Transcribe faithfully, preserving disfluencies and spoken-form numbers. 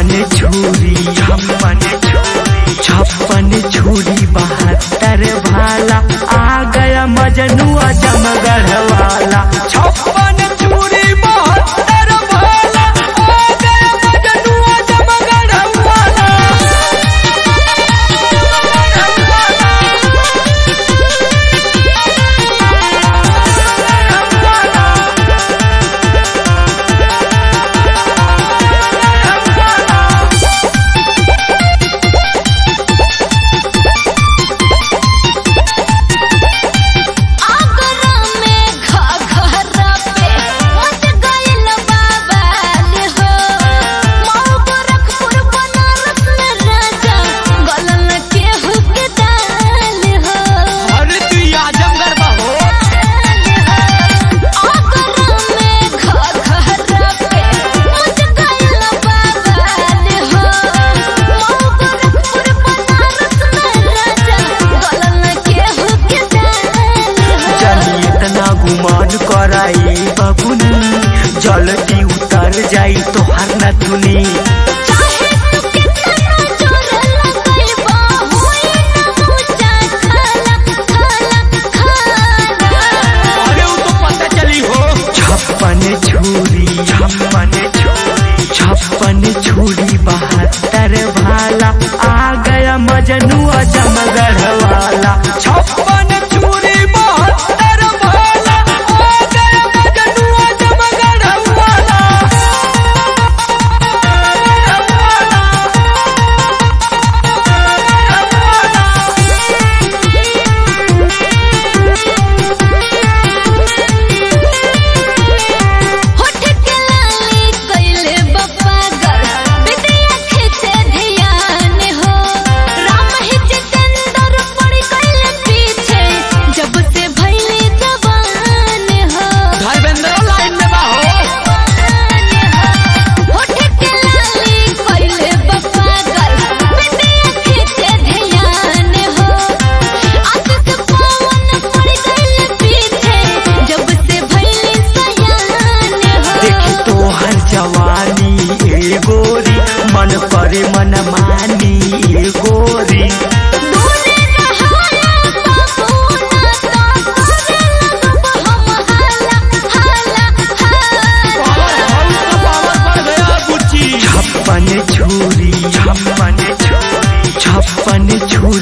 छप्पन छुरी छप्पन छुरी छप्पन छुरी बहत्तर भाला आ गया मजनू आजमगढ़ वाला। छप्पन छुरी बहत्तर भाला आ गया मजनू आजमगढ़ वाला। कराई बबुनी जल्दी उतर जाई तो हर न तुनी। छप्पन छुरी छप्पन छुरी छप्पन छुरी बहत्तर भाला आ गया मजनू आजमगढ़ वाला। छप्पन छुरी बहत्तर भाला आ गया मजनू आजमगढ़ वाला। जवानी ए गोरी मन करे मन मानी ए गोरी। छप्पन छुरी छप्पन छुरी छप्पन छुरी